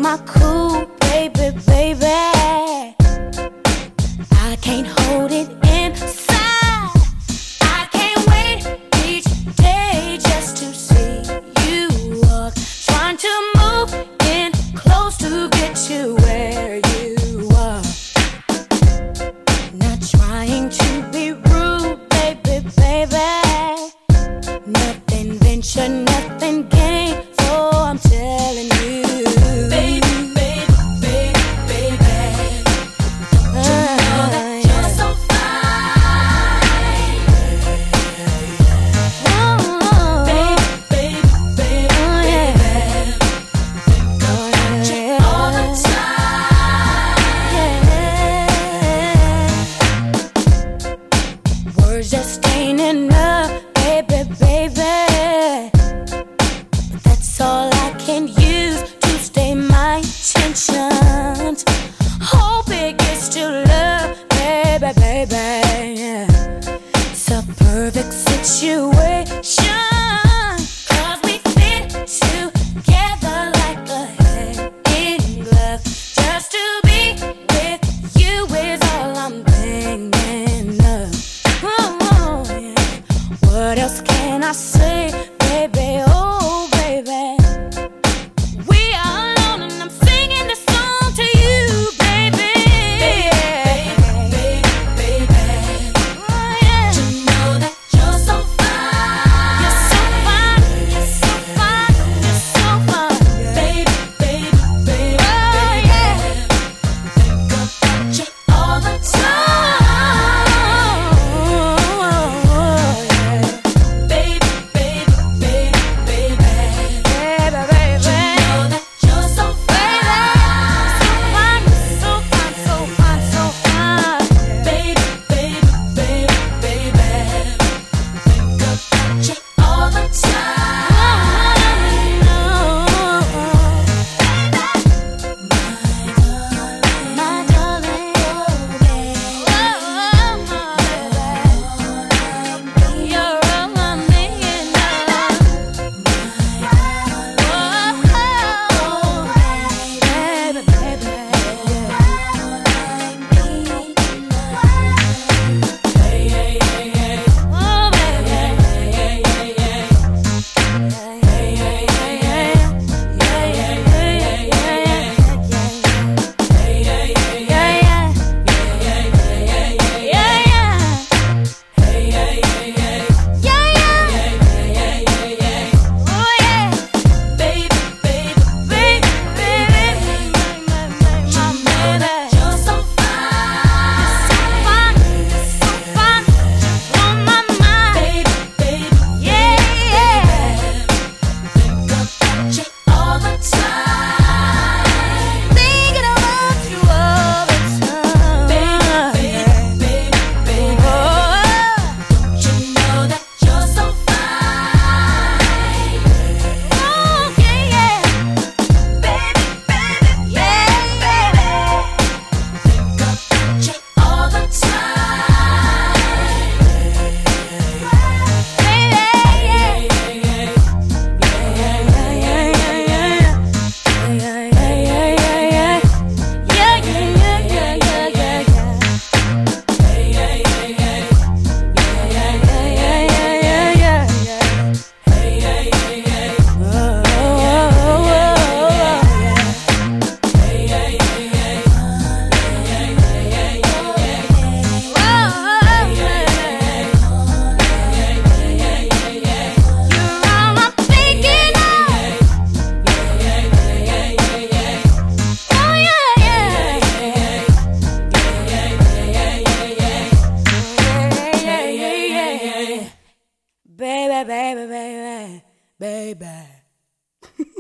my cool, baby, baby. I can't hold it inside. I can't wait each day just to see you walk. Trying to move in close to get to where you are. Not trying to be rude, baby, baby. Nothing venture, nothing gain. So I'm telling you, baby, baby, baby, baby. You know that you're so fine. Oh, baby, baby, baby, baby. Think about you all the time. Words just ain't enough, baby, baby. But that's all I can use to stay my tensions. Hope it gets to love, baby, baby. It's a perfect situation. 'Cause we fit together like a hand in glove. Just to be with you is all I'm thinking of. Oh, yeah. What else can I say, baby? Oh, baby. We are alone and I'm singing this song to you, baby. Baby, baby, baby. Oh, yeah. You know that you're so fine. You're so fine. You're so fine. You're so fine. Baby, baby, baby. Oh, yeah. Think about you all the time. Baby, baby, baby, baby. Baby, baby. You know that you're so fine. So fine, so fine, so fine, so fine. Baby, baby, baby, baby. Think about you all the time. My darling, you're all I'm thinking of. Baby, baby. Hey, hey, hey, hey. Oh, baby. Hey, hey, hey, hey. Hey, hey, hey, hey. Yeah, yeah, yeah, yeah, yeah, yeah. Hey, hey, hey, yeah, yeah. Yeah, yeah, yeah, yeah, yeah, yeah. Hey, hey, hey, hey. Yeah, yeah. Yeah, yeah, yeah, yeah. Oh, yeah. Baby, baby, baby, baby. You know that you're so fine. You're so fine. You're so fine. You're on my mind. Baby, baby, yeah, yeah. Think about you all the time. Thinking about you all the time. Baby, baby, baby, baby. Don't you know that you're so fine? Oh, yeah, yeah. Baby, baby, yeah, baby. Think about you all the time. Baby, yeah, yeah, yeah. Yeah, yeah, yeah, yeah, yeah, yeah. Yeah, yeah, yeah, yeah, yeah. Yeah, yeah, yeah, yeah, yeah, yeah, yeah. Hey, hey, hey, hey. Yeah, yeah, yeah, yeah, yeah, yeah, yeah, yeah. Hey, hey, hey, hey. Oh, oh, oh, oh, yeah. Hey, hey, hey, hey. Yeah, yeah, yeah, yeah, yeah, yeah. Oh, hey, hey, hey. Yeah, yeah, yeah, yeah, yeah. You're all I'm thinking of. Yeah, yeah, yeah, yeah, yeah, yeah. Oh, yeah, yeah. Yeah, yeah, yeah, yeah, yeah, yeah. Yeah, yeah, yeah, yeah, yeah. Baby, baby, baby, baby.